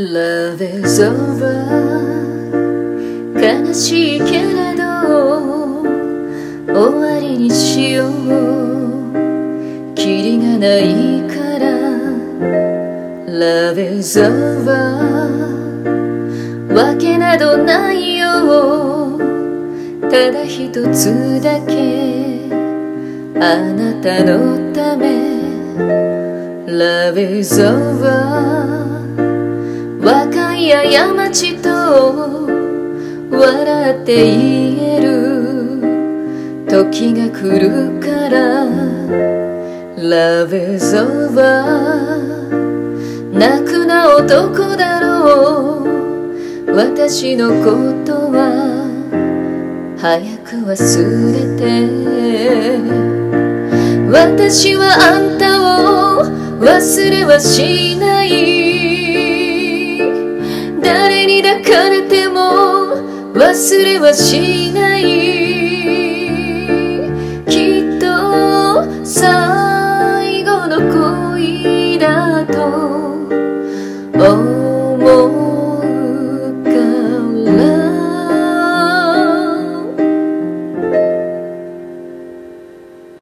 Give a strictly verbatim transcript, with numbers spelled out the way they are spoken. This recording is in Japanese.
Love is over 悲しいけれど終わりにしようキリがないから Love is over わけなどないよただ一つだけあなたのため Love is over 若い過ちと笑って言える時が来るから Love is over 泣くな男だろう私のことは早く忘れて私はあんたを忘れはしない誰に抱かれても忘れはしない